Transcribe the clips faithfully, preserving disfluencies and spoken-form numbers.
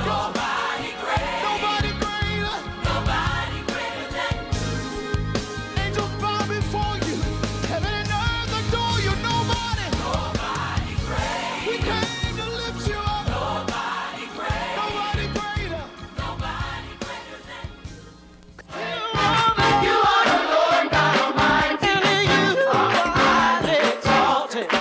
Nobody greater. Nobody greater. Nobody greater than you. Angels bow before you. Heaven and earth adore you. Nobody. Nobody greater. We came to lift you up. Nobody greater. Nobody greater. Nobody greater than you. You are the Lord God Almighty. And you are highly exalted.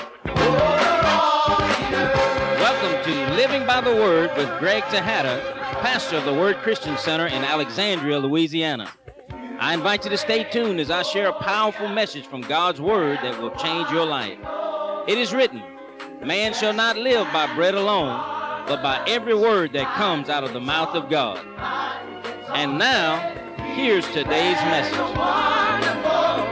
Welcome to Living by the Word with Greg Tejada, pastor of the Word Christian Center in Alexandria, Louisiana. I invite you to stay tuned as I share a powerful message from God's Word that will change your life. It is written, man shall not live by bread alone, but by every word that comes out of the mouth of God. And now, here's today's message.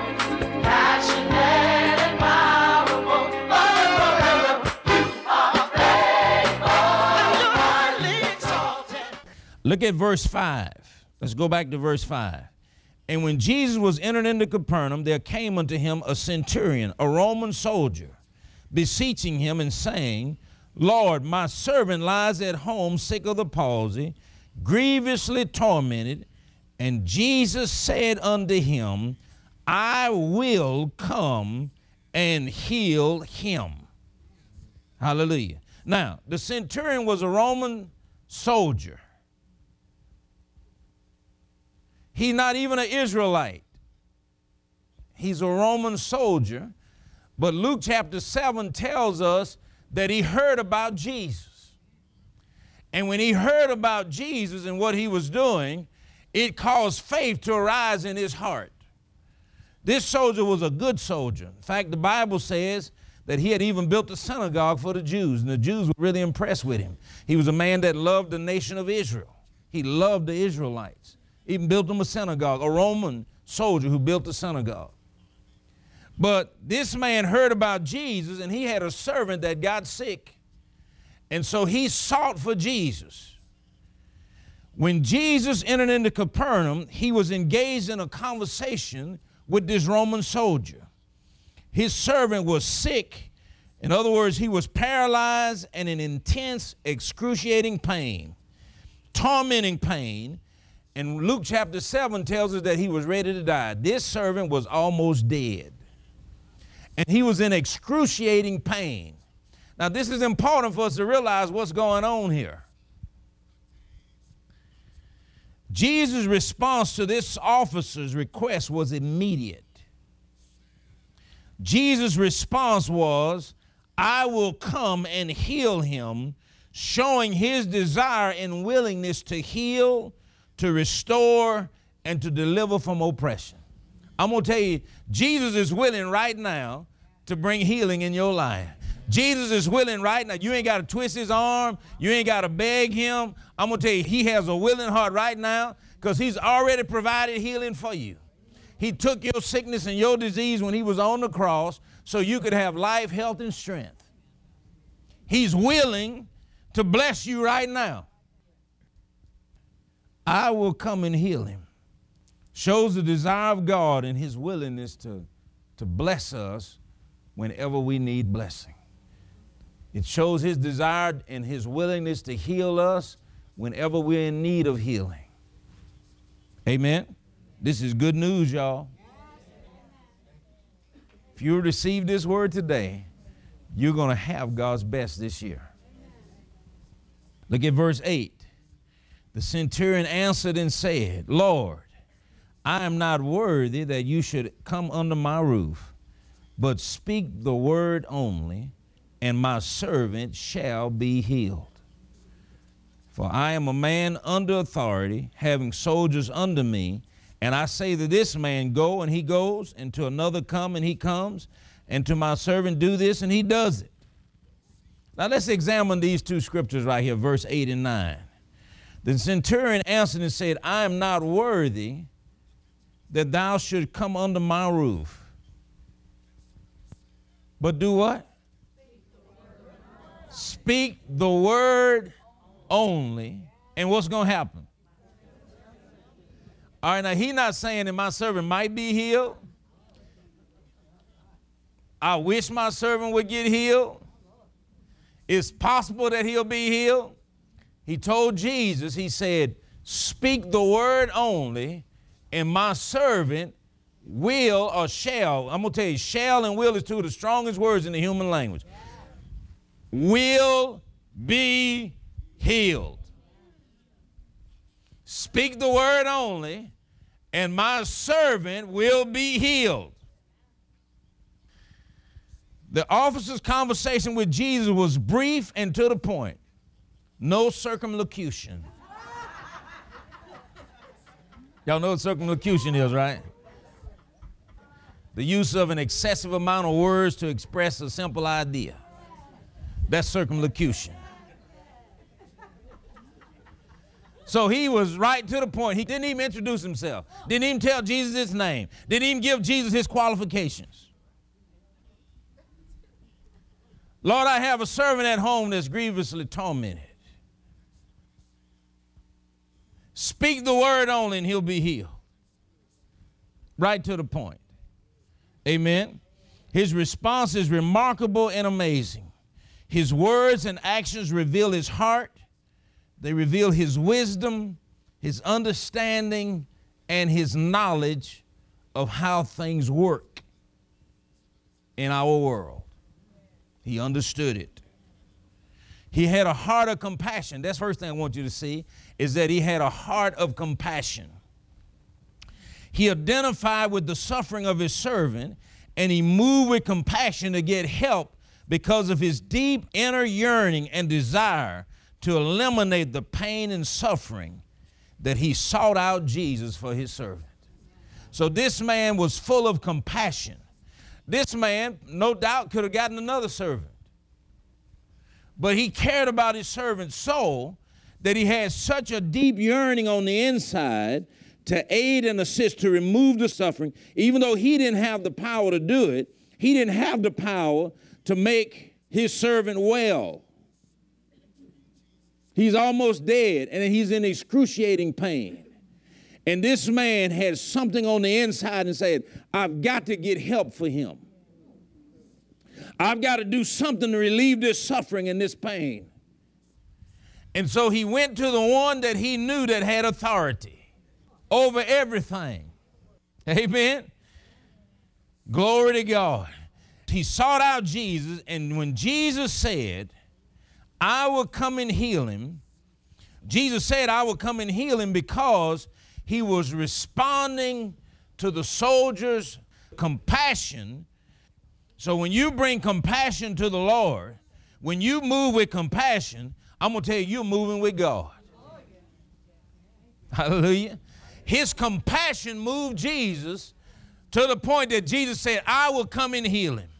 Look at verse five. Let's go back to verse five. And when Jesus was entered into Capernaum, there came unto him a centurion, a Roman soldier, beseeching him and saying, Lord, my servant lies at home sick of the palsy, grievously tormented. And Jesus said unto him, I will come and heal him. Hallelujah. Now, the centurion was a Roman soldier. He's not even an Israelite. He's a Roman soldier. But Luke chapter seven tells us that he heard about Jesus. And when he heard about Jesus and what he was doing, it caused faith to arise in his heart. This soldier was a good soldier. In fact, the Bible says that he had even built a synagogue for the Jews, and the Jews were really impressed with him. He was a man that loved the nation of Israel. He loved the Israelites. Even built them a synagogue, a Roman soldier who built a synagogue. But this man heard about Jesus, and he had a servant that got sick. And so he sought for Jesus. When Jesus entered into Capernaum, he was engaged in a conversation with this Roman soldier. His servant was sick. In other words, he was paralyzed and in intense, excruciating pain, tormenting pain. And Luke chapter seven tells us that he was ready to die. This servant was almost dead. And he was in excruciating pain. Now, this is important for us to realize what's going on here. Jesus' response to this officer's request was immediate. Jesus' response was, I will come and heal him, showing his desire and willingness to heal, to restore, and to deliver from oppression. I'm going to tell you, Jesus is willing right now to bring healing in your life. Jesus is willing right now. You ain't got to twist his arm. You ain't got to beg him. I'm going to tell you, he has a willing heart right now because he's already provided healing for you. He took your sickness and your disease when he was on the cross so you could have life, health, and strength. He's willing to bless you right now. I will come and heal him. Shows the desire of God and his willingness to, to bless us whenever we need blessing. It shows his desire and his willingness to heal us whenever we're in need of healing. Amen? This is good news, y'all. If you receive this word today, you're going to have God's best this year. Look at verse eight. The centurion answered and said, Lord, I am not worthy that you should come under my roof, but speak the word only, and my servant shall be healed. For I am a man under authority, having soldiers under me, and I say to this man, go, and he goes, and to another come, and he comes, and to my servant do this, and he does it. Now let's examine these two scriptures right here, verse eight and nine. The centurion answered and said, I am not worthy that thou should come under my roof. But do what? Speak the word only. And what's going to happen? All right, now he's not saying that my servant might be healed. I wish my servant would get healed. It's possible that he'll be healed. He told Jesus, he said, speak the word only, and my servant will or shall, I'm going to tell you, shall and will is two of the strongest words in the human language, will be healed. Speak the word only, and my servant will be healed. The officer's conversation with Jesus was brief and to the point. No circumlocution. Y'all know what circumlocution is, right? The use of an excessive amount of words to express a simple idea. That's circumlocution. So he was right to the point. He didn't even introduce himself. Didn't even tell Jesus his name. Didn't even give Jesus his qualifications. Lord, I have a servant at home that's grievously tormented. Speak the word only and he'll be healed. Right to the point. Amen. His response is remarkable and amazing. His words and actions reveal his heart. They reveal his wisdom, his understanding, and his knowledge of how things work in our world. He understood it. He had a heart of compassion. That's the first thing I want you to see, is that he had a heart of compassion. He identified with the suffering of his servant, and he moved with compassion to get help because of his deep inner yearning and desire to eliminate the pain and suffering that he sought out Jesus for his servant. So this man was full of compassion. This man, no doubt, could have gotten another servant. But he cared about his servant so that he had such a deep yearning on the inside to aid and assist, to remove the suffering. Even though he didn't have the power to do it, he didn't have the power to make his servant well. He's almost dead, and he's in excruciating pain. And this man had something on the inside and said, I've got to get help for him. I've got to do something to relieve this suffering and this pain. And so he went to the one that he knew that had authority over everything. Amen. Glory to God. He sought out Jesus, and when Jesus said, I will come and heal him, Jesus said, I will come and heal him because he was responding to the soldier's compassion. So when you bring compassion to the Lord, when you move with compassion, I'm going to tell you, you're moving with God. Hallelujah. His compassion moved Jesus to the point that Jesus said, I will come and heal him.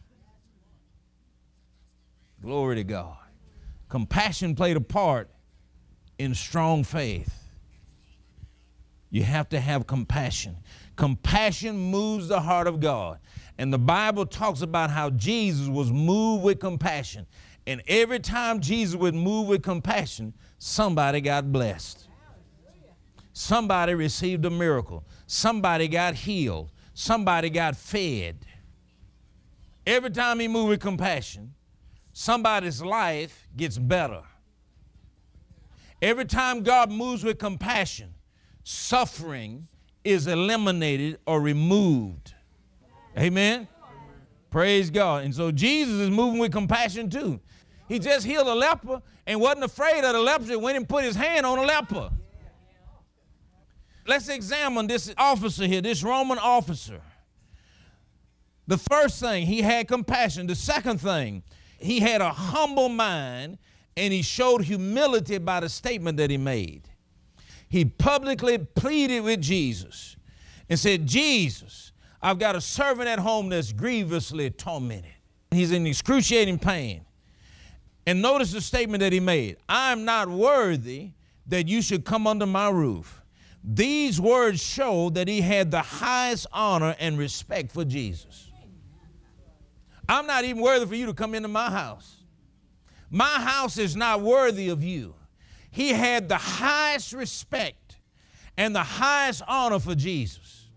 Glory to God. Compassion played a part in strong faith. You have to have compassion. Compassion moves the heart of God. And the Bible talks about how Jesus was moved with compassion. And every time Jesus would move with compassion, somebody got blessed. Somebody received a miracle. Somebody got healed. Somebody got fed. Every time he moved with compassion, somebody's life gets better. Every time God moves with compassion, suffering is eliminated or removed. Amen? Praise God. And so Jesus is moving with compassion too. He just healed a leper and wasn't afraid of the leper. He went and put his hand on a leper. Let's examine this officer here, this Roman officer. The first thing, he had compassion. The second thing, he had a humble mind, and he showed humility by the statement that he made. He publicly pleaded with Jesus and said, Jesus, I've got a servant at home that's grievously tormented. He's in excruciating pain. And notice the statement that he made. I'm not worthy that you should come under my roof. These words show that he had the highest honor and respect for Jesus. I'm not even worthy for you to come into my house. My house is not worthy of you. He had the highest respect and the highest honor for Jesus.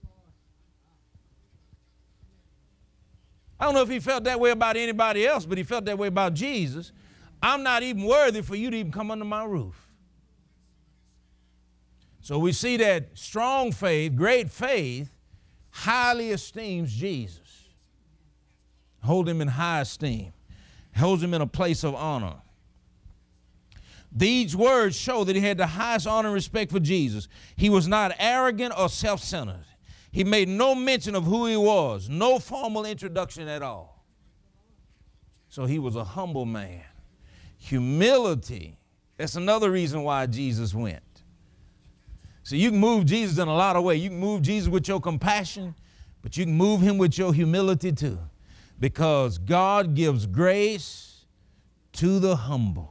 I don't know if he felt that way about anybody else, but he felt that way about Jesus. I'm not even worthy for you to even come under my roof. So we see that strong faith, great faith, highly esteems Jesus. Hold him in high esteem. Holds him in a place of honor. These words show that he had the highest honor and respect for Jesus. He was not arrogant or self-centered. He made no mention of who he was, no formal introduction at all. So he was a humble man. Humility, that's another reason why Jesus went. So you can move Jesus in a lot of ways. You can move Jesus with your compassion, but you can move him with your humility too. Because God gives grace to the humble.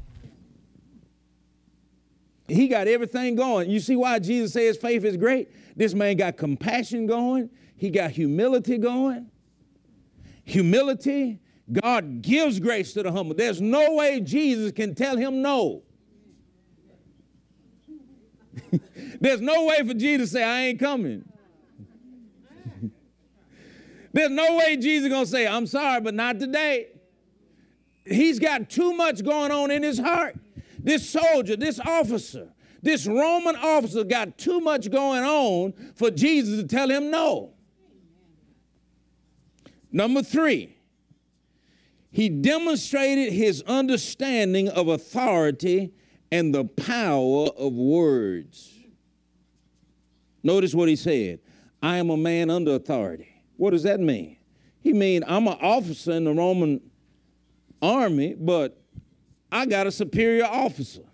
He got everything going. You see why Jesus says faith is great? This man got compassion going. He got humility going. Humility, God gives grace to the humble. There's no way Jesus can tell him no. There's no way for Jesus to say, I ain't coming. There's no way Jesus is going to say, I'm sorry, but not today. He's got too much going on in his heart. This soldier, this officer, this Roman officer got too much going on for Jesus to tell him no. Number three, he demonstrated his understanding of authority and the power of words. Notice what he said. I am a man under authority. What does that mean? He mean I'm an officer in the Roman army, but I got a superior officer.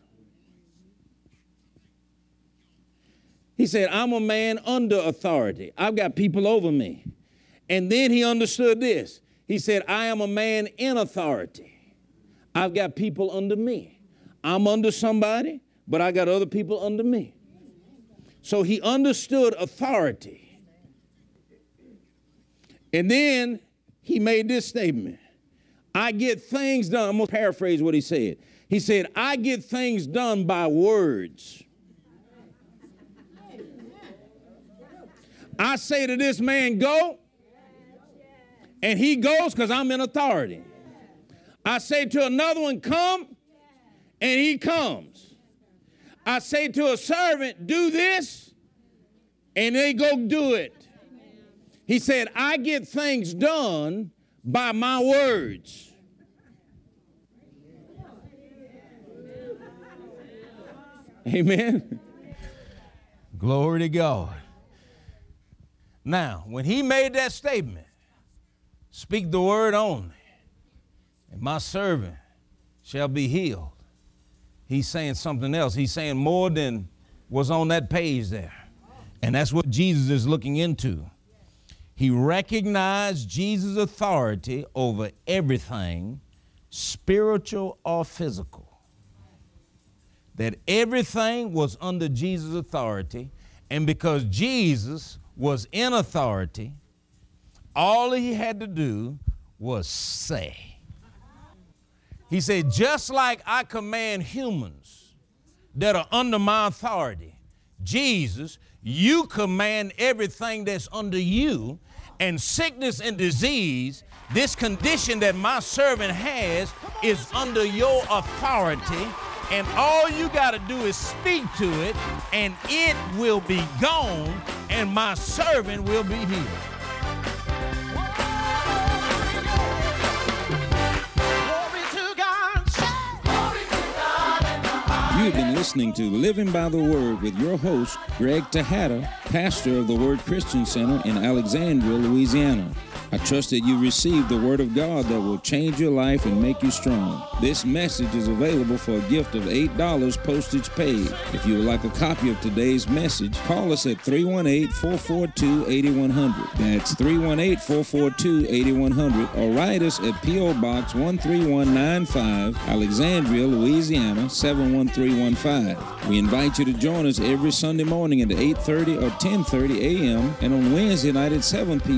He said, I'm a man under authority. I've got people over me. And then he understood this. He said, I am a man in authority. I've got people under me. I'm under somebody, but I got other people under me. So he understood authority. And then he made this statement. I get things done. I'm going to paraphrase what he said. He said, I get things done by words. I say to this man, go, and he goes because I'm in authority. I say to another one, come, and he comes. I say to a servant, do this, and they go do it. He said, I get things done by my words. Amen. Glory to God. Now, when he made that statement, speak the word only, and my servant shall be healed. He's saying something else. He's saying more than was on that page there. And that's what Jesus is looking into. He recognized Jesus' authority over everything, spiritual or physical. That everything was under Jesus' authority, and because Jesus was in authority, all he had to do was say. He said, just like I command humans that are under my authority, Jesus, you command everything that's under you, and sickness and disease, this condition that my servant has is under your authority, and all you got to do is speak to it, and it will be gone, and my servant will be healed. You've been listening to Living by the Word with your host, Greg Tejada, pastor of the Word Christian Center in Alexandria, Louisiana. I trust that you received the Word of God that will change your life and make you strong. This message is available for a gift of eight dollars postage paid. If you would like a copy of today's message, call us at three one eight, four four two, eight one zero zero. That's three one eight, four four two, eight one zero zero. Or write us at P O Box one three one nine five, Alexandria, Louisiana, seven one three one five. We invite you to join us every Sunday morning at eight thirty or ten thirty a m and on Wednesday night at seven p m